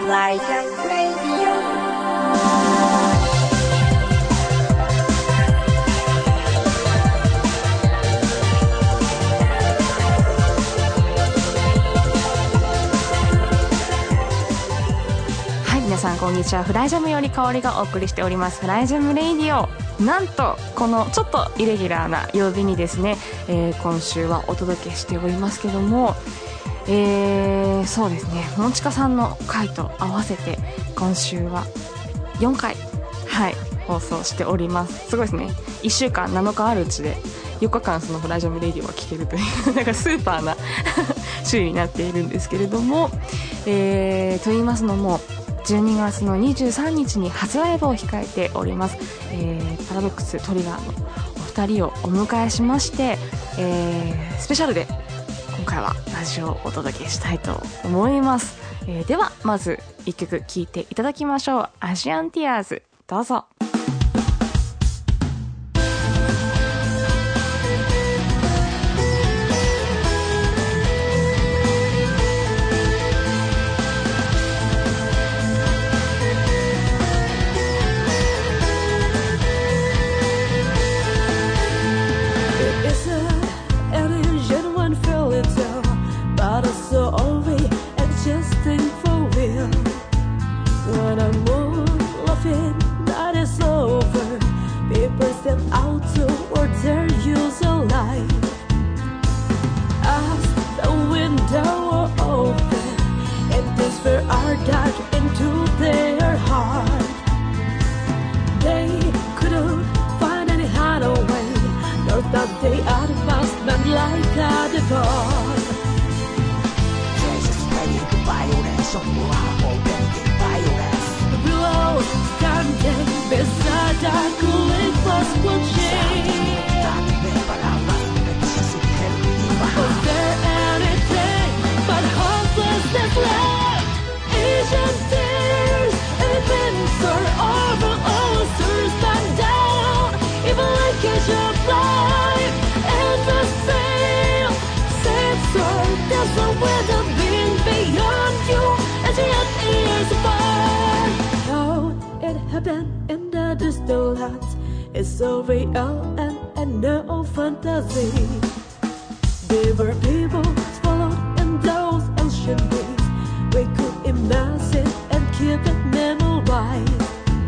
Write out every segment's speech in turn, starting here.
Like a radio。皆さんこんにちは。フライジャムより香りがお送りしておりますフライジャムレイディオ。なんとこのちょっとイレギュラーな曜日にですね、今週はお届けしておりますけども、そうですね、もちかさんの回と合わせて今週は4回、はい、放送しております。すごいですね。1週間7日あるうちで4日間そのフライジャムレイディオが聴けるというなんかスーパーな週になっているんですけれども、と言いますのも12月の23日に初ライブを控えております。パラドックストリガーのお二人をお迎えしまして、スペシャルで今回はラジオをお届けしたいと思います。ではまず1曲聴いていただきましょう。アジアンティアーズ、どうぞ。 It's so real and no fantasy. There were people swallowed in those ancient days. We could imagine and keep it memorized.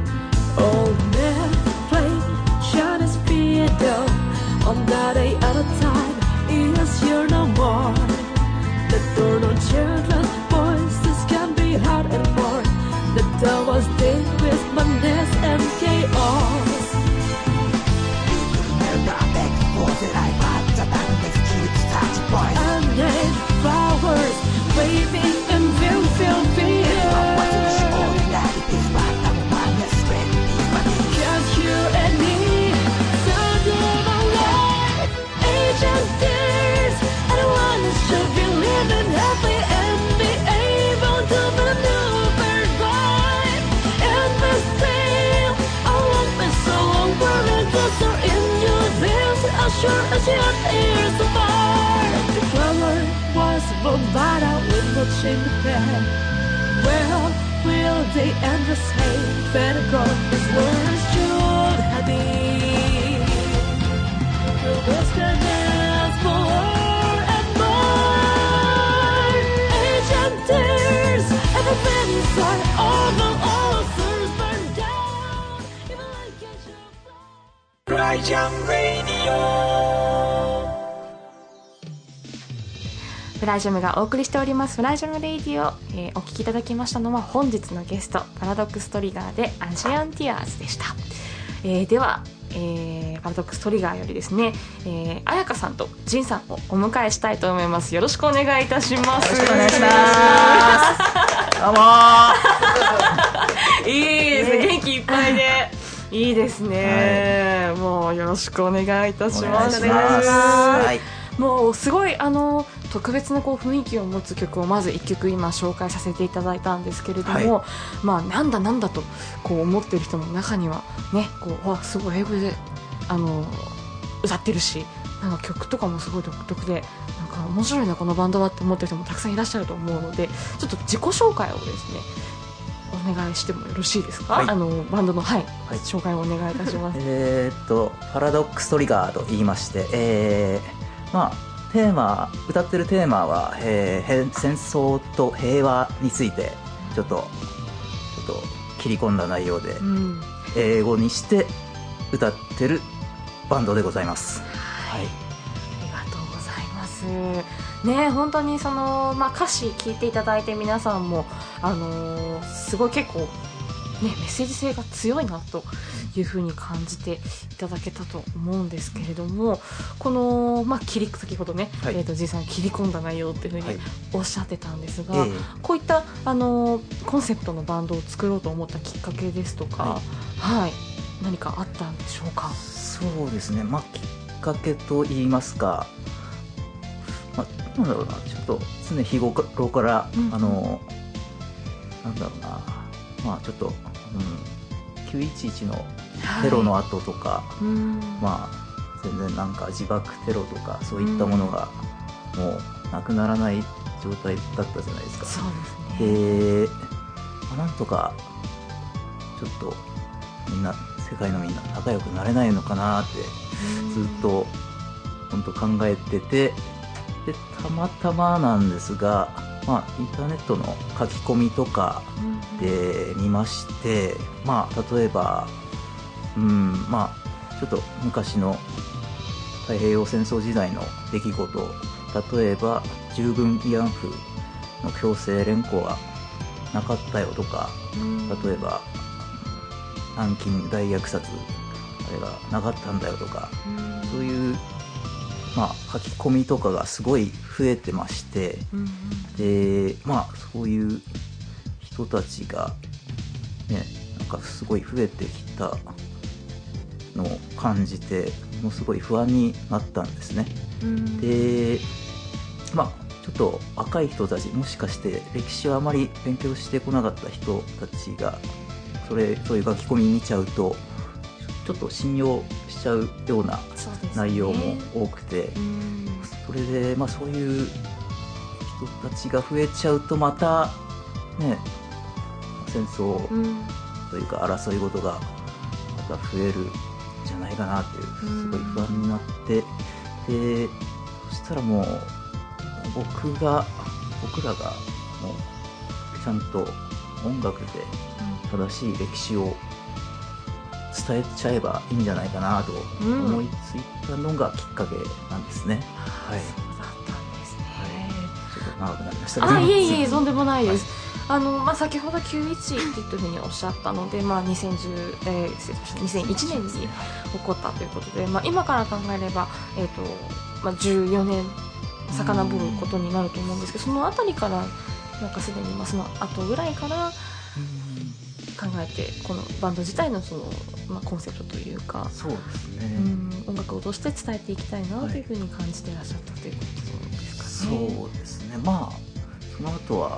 Old men playing Chinese fiddle on that day at a time. Years here no more. The turn on children's voices can be heard and more. The town was dead with madness and chaos. Unnamed flowers waving in beautiful fields. Can't hear any sound of our life. Ancient tears, everyone should be living happy and be able to maneuver life. And the sail, I won't be so long, burning closer in your veins. As sure as your ears apart. The flower was bombarded with much in the bed. Well, will they end the same? Better go as words should have been. The wilderness more and more. Ancient tears, everything inside over all souls burn down. Even like a show. Fly Jam Radio。 フライジャムがお送りしておりますフライジャムレイディオ、お聞きいただきましたのは本日のゲストパラドックストリガーでアジアンティアーズでした。では、パラドックストリガーよりですね、彩香さんとジンさんをお迎えしたいと思います。よろしくお願いいたします。 よろしくお願いします。どうもいいですね、元気いっぱいでいいですね、はい、もうよろしくお願いいたします。はい、もうすごい特別なこう雰囲気を持つ曲をまず1曲今紹介させていただいたんですけれども、はい、まあなんだなんだとこう思ってる人の中にはね、こうわすごい英語で歌ってるし、なんか曲とかもすごい独特でなんか面白いなこのバンドはって思ってる人もたくさんいらっしゃると思うので、ちょっと自己紹介をですねお願いしてもよろしいですか？ はい、 バンドの、紹介をお願いいたします。 パラドックストリガーと言いまして、歌ってるテーマは、戦争と平和についてちょっと切り込んだ内容で、英語にして歌ってるバンドでございます。はい、 ありがとうございますね。本当に歌詞聞いていただいて皆さんもすごい結構ねメッセージ性が強いなというふうに感じていただけたと思うんですけれども、この先ほどね、G さん切り込んだ内容っていうふうにおっしゃってたんですが、こういったコンセプトのバンドを作ろうと思ったきっかけですとか、何かあったんでしょうか？ そうですね、きっかけと言いますか、なんだろうな、ちょっと常日頃から、なんだろうな、ちょっと、911のテロの後とか、全然なんか自爆テロとかそういったものがもうなくならない状態だったじゃないですか。 そうですね。 で、なんとかちょっと世界のみんな仲良くなれないのかなってずっと本当考えてて、でたまたまなんですが、インターネットの書き込みとかで見まして、例えばちょっと昔の太平洋戦争時代の出来事、例えば従軍慰安婦の強制連行はなかったよとか、例えば南京大虐殺あれがなかったんだよとか、そういう書き込みとかがすごい増えてまして、でそういう人たちがね、なんかすごい増えてきたのを感じて、ものすごい不安になったんですね。で、ちょっと若い人たち、もしかして歴史をあまり勉強してこなかった人たちがそういう書き込み見ちゃうとちょっと信用しちゃうような内容も多くて、それでそういう人たちが増えちゃうとまたね、戦争というか争い事がまた増えるんじゃないかなっていう、すごい不安になって、でそしたらもう僕らがもうちゃんと音楽で正しい歴史を伝えちゃえばいいんじゃないかなと思いついたのがきっかけなんですね。はい、 そうだったんですね。 ちょっと長くなりましたけど。 いえとんでもないです。先ほど911っていうふうにおっしゃったので、2001年に起こったということで、今から考えれば、14年遡ることになると思うんですけど、そのあたりからなんかすでにその後ぐらいから考えて、このバンド自体のコンセプトというか、 そうですね、 音楽を通して伝えていきたいなというふうに感じていらっしゃったということですかね。 そうですね。その後は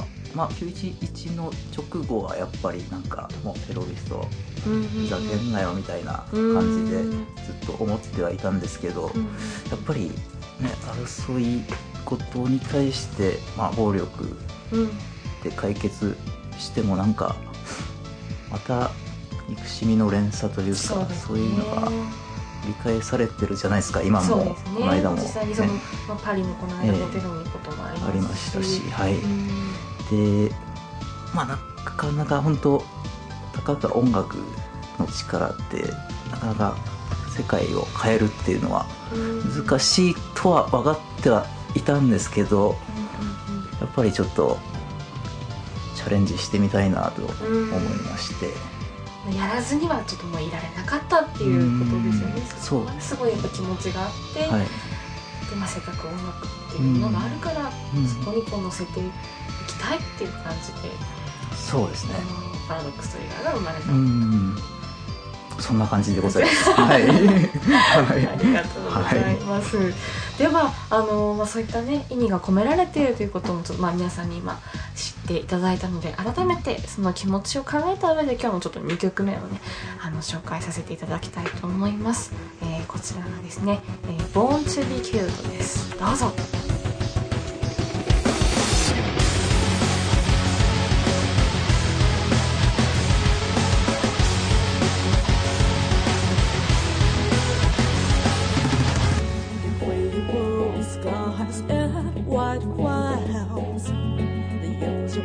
911の直後はやっぱりなんかもうテロリストふざけんなよみたいな感じでずっと思ってはいたんですけど、やっぱりね、争い事に対して暴力で解決してもなんかまた憎しみの連鎖というか、そういうのが繰り返されてるじゃないですか。今も、この間も、 実際にパリのこの間のテロのこともありましたし、で、なかなか本当たかが音楽の力ってなかなか世界を変えるっていうのは難しいとは分かってはいたんですけど、やっぱりちょっとチャレンジしてみたいなと思いまして、 やらずにはちょっともういられなかったっていうことですよね。 そうです。 すごいやっぱ気持ちがあって、でせっかく音楽っていうものがあるから、そこに乗せていきたいっていう感じで、 そうですね、 パラドックストリガーが生まれた。 そんな感じでございます。ありがとうございます。ではそういったね意味が込められているということもちょっと皆さんに今知っていただいたので、改めてその気持ちを考えた上で今日のちょっと2曲目をね紹介させていただきたいと思います。こちらがですね、Born to be Killed です。どうぞ。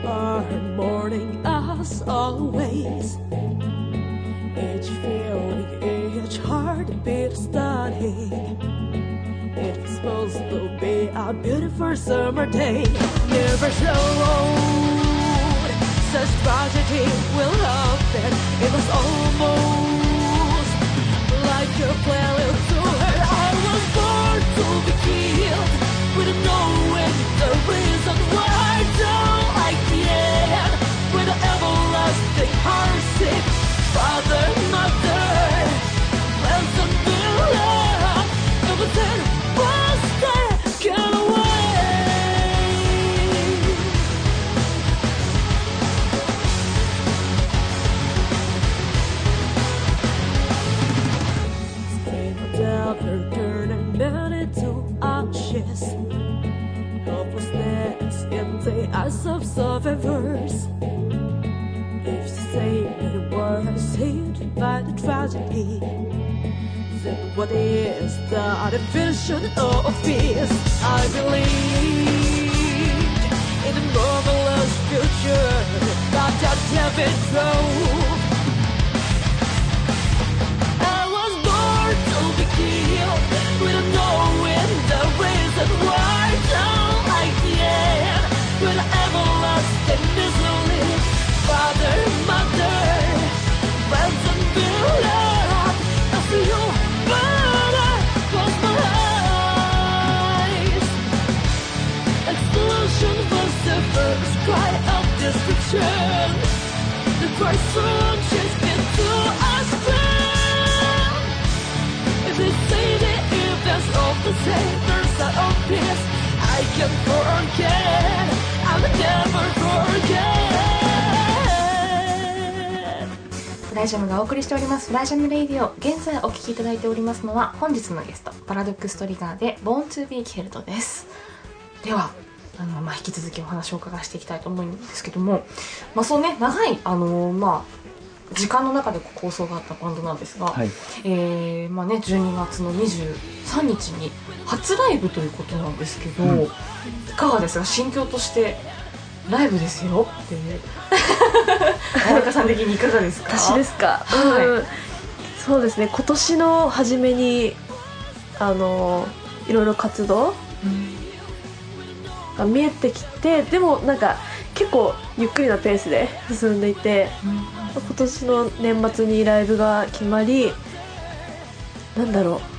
are mourning as always. Each feeling, each heartbeat starting. It's supposed to be a beautiful summer day. Never showed such tragedy will happen. It was almost like a playlist to her. I was born to be killed without knowing the reason why. Don't I can with the everlasting heartsick. Father, mother, ransom below. Everything was taken away. Stay down her turning men into ashes. Helplessness in the eyes of survivors. If you say that it was hit by the tragedy, then what is the definition of peace? I believe in a marvelous future that can't be true. I was born to be killed without knowing the reason why. Don't I can with everlasting misery. Father, mother, ransom below. I see you burn, close my eyes. Explosion was the first cry of destruction. The first soon changed into a scream. If they say the events of the same, there's an obvious I can forget. I'll never forget. フライジャムがお送りしておりますフライジャムレイディオ。現在お聴きいただいておりますのは本日のゲストパラドックストリガーで Born to be Killed です。では引き続きお話を伺いしていきたいと思うんですけども、そうね長い時間の中で構想があったバンドなんですが、はい、12月の23日に初ライブということなんですけど、いかがですか心境として。ライブですよっていう彩香さん的にいかがですか？ 私ですか、はい、そうですね、今年の初めにいろいろ活動が見えてきて、でもなんか結構ゆっくりなペースで進んでいて、今年の年末にライブが決まり、なんだろ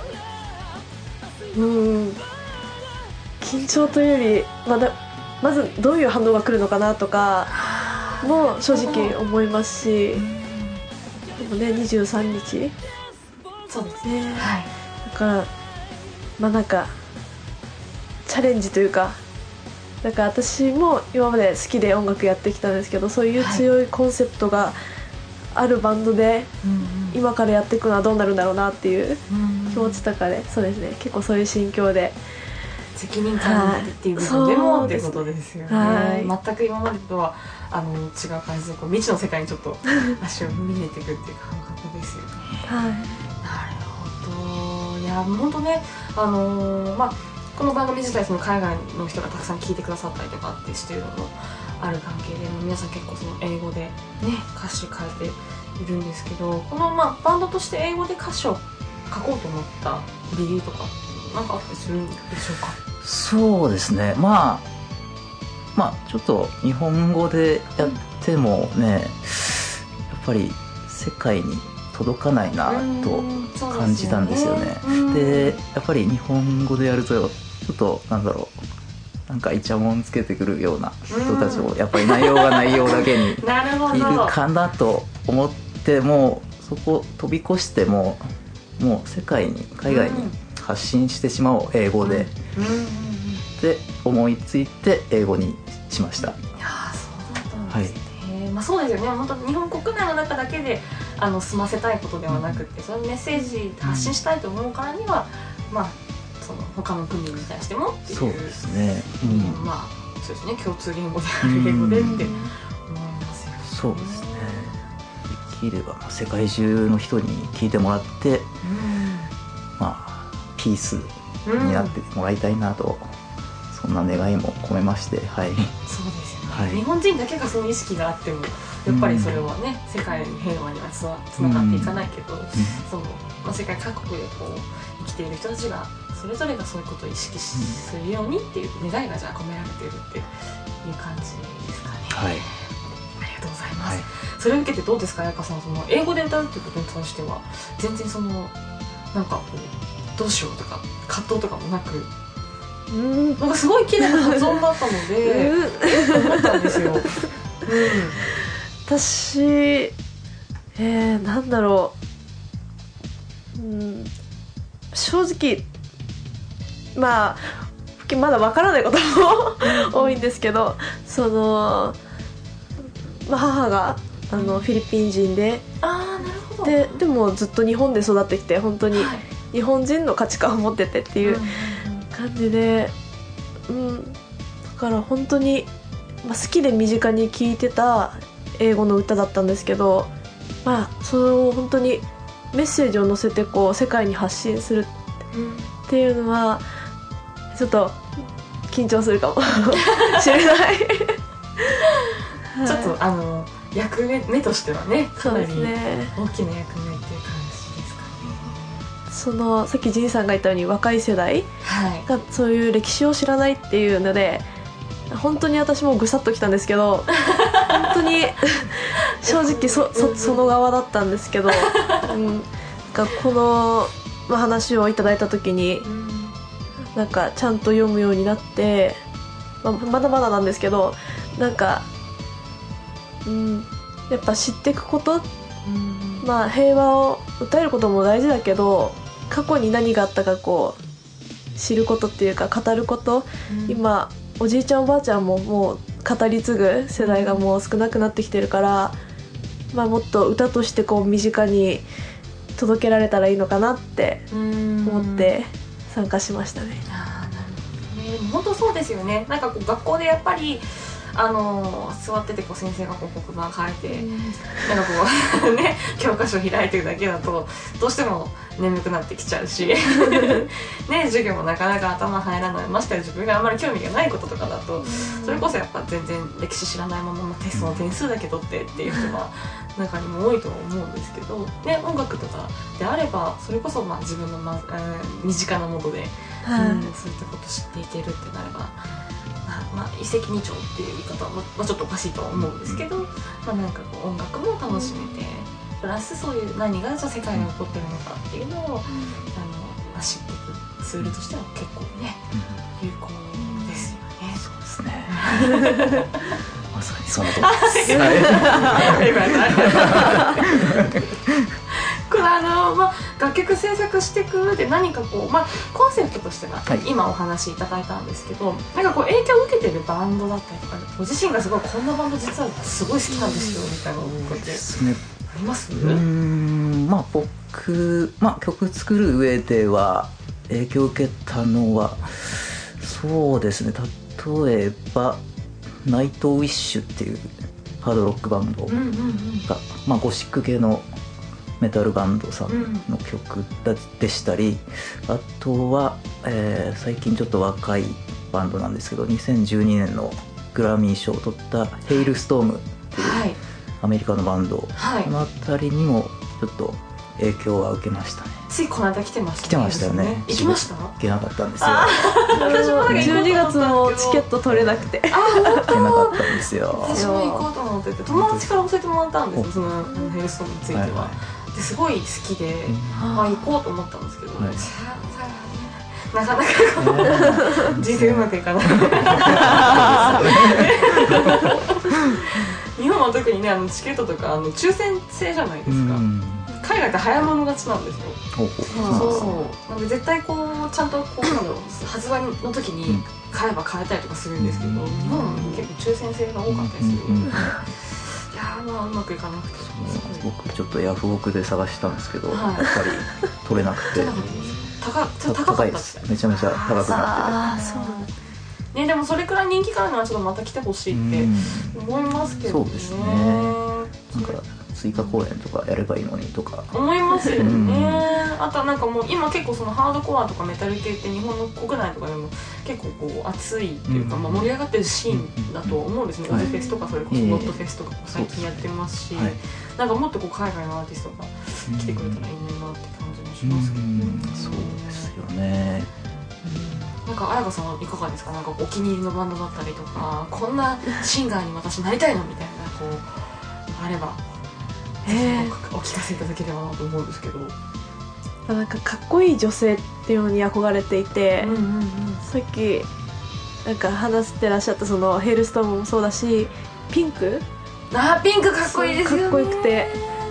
う、緊張というよりまずどういう反応が来るのかなとかも正直思いますし、でもね23日そうですね、はい、 だからなんかチャレンジというか、なんか私も今まで好きで音楽やってきたんですけど、そういう強いコンセプトがあるバンドで今からやっていくのはどうなるんだろうなっていう気持ちとかで、そうですね、結構そういう心境で責任感っていう部分でもってことですよね、はい、全く今までとは違う感じで未知の世界にちょっと足を踏み入れていくっていう感覚ですよね。 はい、 なるほど。いや本当ね、この番組自体その海外の人がたくさん聞いてくださったりとかってしてるのもある関係で、皆さん結構その英語でね歌詞変えているんですけど、このバンドとして英語で歌詞を書こうと思った理由とかなんかあったりするんでしょうか？ そうですね、ちょっと日本語でやってもね、やっぱり世界に届かないなと感じたんですよね。でやっぱり日本語でやるとちょっとなんかイチャモンつけてくるような人たちもやっぱり内容が内容だけにいるかなと思って、もそこ飛び越してもう世界に海外に発信してしまおう英語で、で思いついて英語にしました。 いやそうだったんですね、そうですよね。本当日本国内の中だけで済ませたいことではなくて、そのメッセージ発信したいと思うからには、その他の国に対してもっていう、 そうですね、 そうですね、共通言語である英語でって思いますよね。 そうですね、できれば世界中の人に聞いてもらって、ピースになってもらいたいなと、そんな願いも込めまして、はい。 そうですよね。 はい、 日本人だけがその意識があってもやっぱりそれはね、世界の平和にはつながっていかないけど、その世界各国でこう生きている人たちがそれぞれがそういうことを意識するようにっていう願いがじゃあ込められているっていう感じですかね。 はい、 ありがとうございます。 はい、 それを受けてどうですか、彩香さん、その英語で歌うっていうことに関しては全然そのなんかこうどうしようとか葛藤とかもなく、なんかすごい綺麗な発音だったので思ったんですよ。 私なんだろう、正直まだわからないことも多いんですけど、その、母がフィリピン人で、 なるほど。 でもずっと日本で育ってきて本当に日本人の価値観を持っててっていう感じで、だから本当に、好きで身近に聴いてた英語の歌だったんですけど、その本当にメッセージを載せてこう世界に発信するっていうのはちょっと緊張するかもしれない。 ちょっと役目としてはね、かなり大きな役目っていう感じですかね。 そのさっきジンさんが言ったように若い世代がそういう歴史を知らないっていうので、本当に私もぐさっときたんですけど、本当に正直その側だったんですけど、この、話をいただいた時に、なんかちゃんと読むようになって、まだまだなんですけど、なんか、やっぱ知っていくこと、平和を訴えることも大事だけど、過去に何があったかこう知ることっていうか語ること、今おじいちゃんおばあちゃんももう語り継ぐ世代がもう少なくなってきてるから、もっと歌としてこう身近に届けられたらいいのかなって思って参加しましたね。 なるほどね。でも本当そうですよね。なんかこう学校でやっぱり座っててこう先生がこう黒板書いて、なんかこうね教科書開いてるだけだとどうしても眠くなってきちゃうしね、授業もなかなか頭入らない、ましてや自分があんまり興味がないこととかだと、それこそやっぱ全然歴史知らないままテストの点数だけ取ってっていう人が中にも多いとは思うんですけど、ね、音楽とかであればそれこそ自分の、身近なもので、そういったこと知っていけるってなれば、一石二鳥っていう言い方は、ちょっとおかしいとは思うんですけど、なんかこう音楽も楽しめて、プラスそういう何がじゃあ世界に起こってるのかっていうのを、知っていくツールとしては結構ね、有効ですよね。 そうですね。まさにその通りです。 この楽曲制作していく上で何かこう、コンセプトとしては今お話しいただいたんですけど、なんかこう影響を受けてるバンドだったりとか、ご自身がすごいこんなバンド実はすごい好きなんですよみたいなことってあります？ 僕、曲作る上では影響を受けたのはそうですね、例えばナイトウィッシュっていうハードロックバンドが、ゴシック系のメタルバンドさんの曲でしたり、あとは、最近ちょっと若いバンドなんですけど、2012年のグラミー賞を取ったヘイルストームっていうアメリカのバンド、この辺りにもちょっと影響は受けましたね。 ついこの間来てましたね。 来てましたよね。 行きました？ 行けなかったんですよ。 私も 12月のチケット取れなくて行けなかったんですよ。 私も行こうと思ってて、友達から教えてもらったんですよ、そのヘイルストームについては。すごい好きで、行こうと思ったんですけど、なかなか人生うまくいかない。日本は特にね、チケットとか抽選制じゃないですか。海外って早物勝ちなんですよ。そうなんで絶対こうちゃんとこう発売の時に買えば買えたりとかするんですけど、日本は結構抽選制が多かったりする。いやうまくいかなくて、 僕ちょっとヤフオクで探したんですけど、やっぱり取れなくて高いです。めちゃめちゃ高くなってて、 そうね。でもそれくらい人気があるのはちょっとまた来てほしいって思いますけどね。 そうですね。なんか追加公演とかやればいいのにとか思いますよね。あとはなんかもう今結構そのハードコアとかメタル系って日本の国内とかでも結構こう熱いっていうか、まあ盛り上がってるシーンだと思うんですね。オズフェスとかそれこそノットフェスとかも最近やってますし、なんかもっとこう海外のアーティストが来てくれたらいいなって感じもしますけどね。 そうですよね。 なんか彩香さんいかがですか？なんかお気に入りのバンドだったりとか、こんなシンガーに私なりたいのみたいなこうあれば、お聞かせいただければなと思うんですけど。 なんかかっこいい女性っていうのに憧れていて、さっきなんか話してらっしゃったそのヘイルストームもそうだし、ピンクピンクかっこいいですよね。 かっこよくて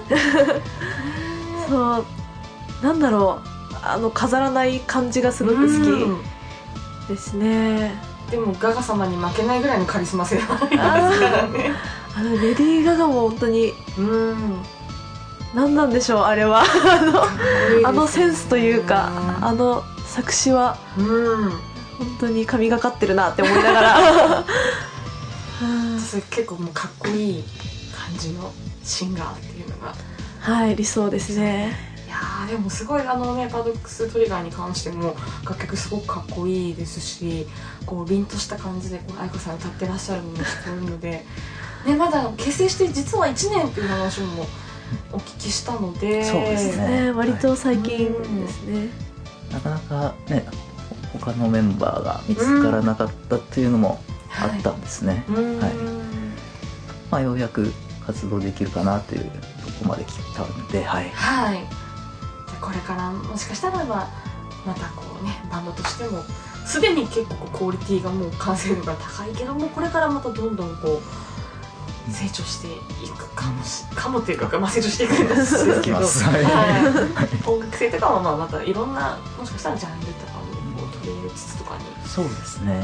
そうなんだろう、飾らない感じがすごく好きですね。 でもガガ様に負けないぐらいのカリスマ性がありますからね。 レディー・ガガも本当に何なんでしょうあれはあのセンスというかあの作詞は本当に神がかってるなって思いながら結構もうかっこいい感じのシンガーっていうのが理想ですね。 いやーでもすごいパラドックストリガーに関しても楽曲すごくかっこいいですし、こう凛とした感じで愛子さん歌ってらっしゃるのも聞こえるので、ね、まだ結成して実は1年っていう話もお聞きしたので、 そうですね、 割と最近ですね。 なかなかね他のメンバーが見つからなかったっていうのもあったんですね。まあようやく活動できるかなというとこまで来たんで、じゃあこれからもしかしたらまたこうねバンドとしてもすでに結構クオリティがもう完成度が高いけども、これからまたどんどんこう成長していくかもっていうか、成長していくんですけど音楽性とかもまたいろんなもしかしたらジャンルとかも取り入れつつとかに。そうですね、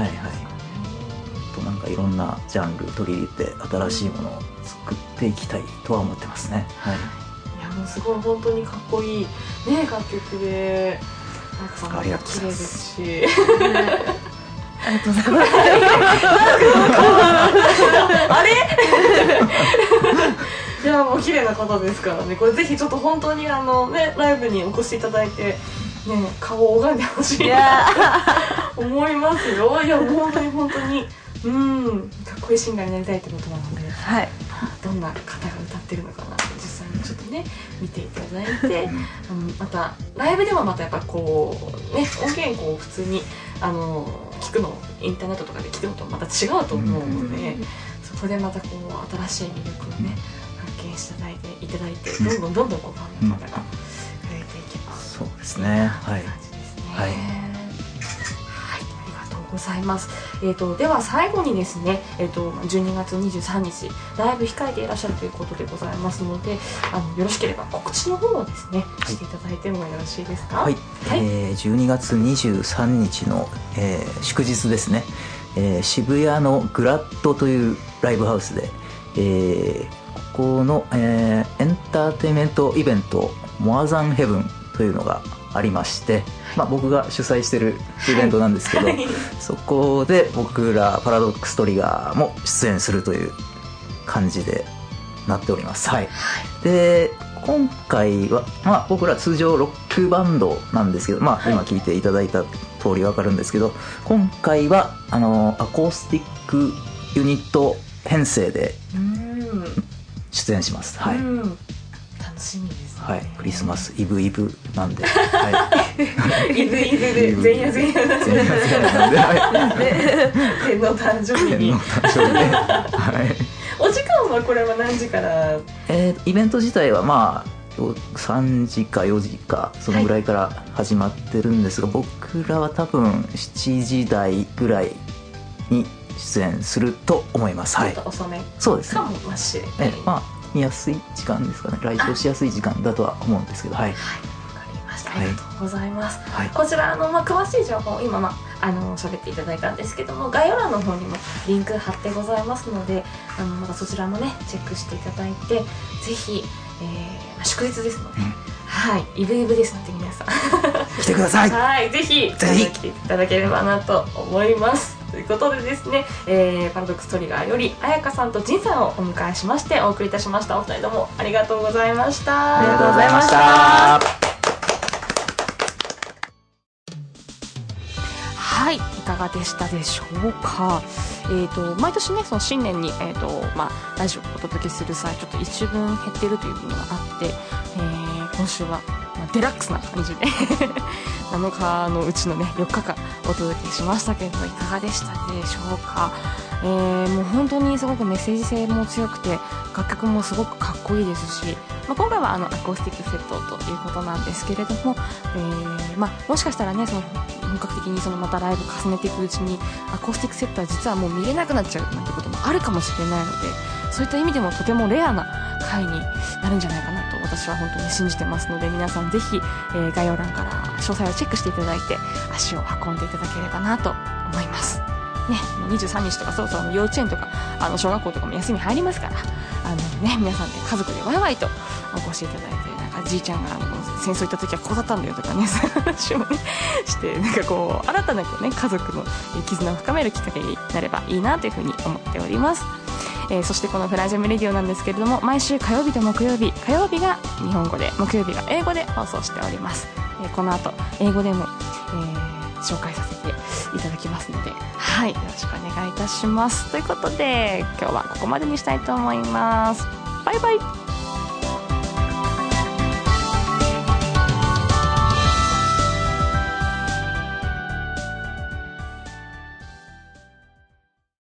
なんかいろんなジャンル取り入れて新しいものを作っていきたいとは思ってますね。いやもうすごい本当にかっこいいね楽曲で、ありがとうございます。綺麗ですしありがとうございます。あれいやもう綺麗な方ですからね。これぜひちょっと本当にライブにお越しいただいてね、顔を拝んでほしいなと思いますよ。いやもう本当にかっこいいシンガーになりたいってことなので、どんな方が歌ってるのかなって実際にちょっとね見ていただいてまたライブでもまたやっぱこうね音源こう普通に聞くのインターネットとかで聞くのとまた違うと思うので、そこでまたこう新しい魅力をね発見していただいてどんどんこうファンの方が増えていけば、そうですね、感じですね。ありがとうございます。では最後にですね、12月23日ライブ控えていらっしゃるということでございますので、よろしければ告知の方をですねしていただいてもよろしいですか？12月23日の、祝日ですね、渋谷のグラッドというライブハウスで、ここの、エンターテインメントイベントモアザンヘブンというのがありまして、僕が主催してるイベントなんですけど、そこで僕らパラドックストリガーも出演するという感じでなっております。で今回は、僕ら通常ロックバンドなんですけど、今聞いていただいた通り分かるんですけど、今回はアコースティックユニット編成で出演します。楽しみですね。クリスマスイブイブなんで、イブイブで前夜なんで、天の誕生日にお時間はこれは何時から？イベント自体は3時か4時かそのぐらいから始まってるんですが、僕らは多分7時台ぐらいに出演すると思います。ちょっと遅めそうですねかもしれない。見やすい時間ですかね。来場しやすい時間だとは思うんですけど、わかりました。ありがとうございます。こちら詳しい情報今喋っていただいたんですけども、概要欄の方にもリンク貼ってございますので、またそちらもねチェックしていただいて、ぜひ、祝日ですので、イブイブですので皆さん来てください。ぜひ来ていただければなと思います。 ということでですね、パラドックストリガーより彩香さんとジンさんをお迎えしましてお送りいたしました。お二人ともありがとうございました。 ありがとうございました。 はい、いかがでしたでしょうか。毎年ね、その新年に、ラジオをお届けする際ちょっと一部分減ってるというのがあって、今週は、デラックスな感じで7日のうちのね4日間お届けしましたけれども、いかがでしたでしょうか。もう本当にすごくメッセージ性も強くて楽曲もすごくかっこいいですし、今回はアコースティックセットということなんですけれども、もしかしたらね、その本格的にそのまたライブ重ねていくうちにアコースティックセットは実はもう見れなくなっちゃうなんてこともあるかもしれないので、そういった意味でもとてもレアな回になるんじゃないかなと私は本当に信じてますので、皆さんぜひ、概要欄から詳細をチェックしていただいて足を運んでいただければなと思いますね。もう23日とかそろそろ幼稚園とか小学校とかも休み入りますから、皆さんで家族でワイワイとお越しいただいて、なんかじいちゃんが戦争行った時はこうだったんだよとかね、そういう話をねしてなんかこう新たな家族の絆を深めるきっかけになればいいなというふうに思っております。そしてこのフラジャムレディオなんですけれども、毎週火曜日と木曜日、火曜日が日本語で木曜日が英語で放送しております。この後英語でも、紹介させていただきますので、はい、よろしくお願いいたします。ということで今日はここまでにしたいと思います。バイバイ。